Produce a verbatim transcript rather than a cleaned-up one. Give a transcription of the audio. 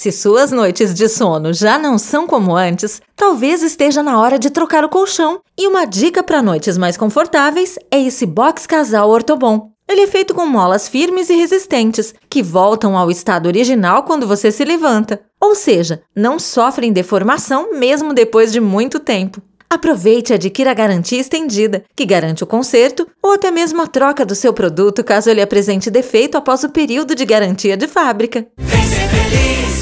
Se suas noites de sono já não são como antes, talvez esteja na hora de trocar o colchão. E uma dica para noites mais confortáveis é esse Box Casal Ortobon. Ele é feito com molas firmes e resistentes, que voltam ao estado original quando você se levanta. Ou seja, não sofrem deformação mesmo depois de muito tempo. Aproveite e adquira a garantia estendida, que garante o conserto ou até mesmo a troca do seu produto caso ele apresente defeito após o período de garantia de fábrica. Vem ser feliz!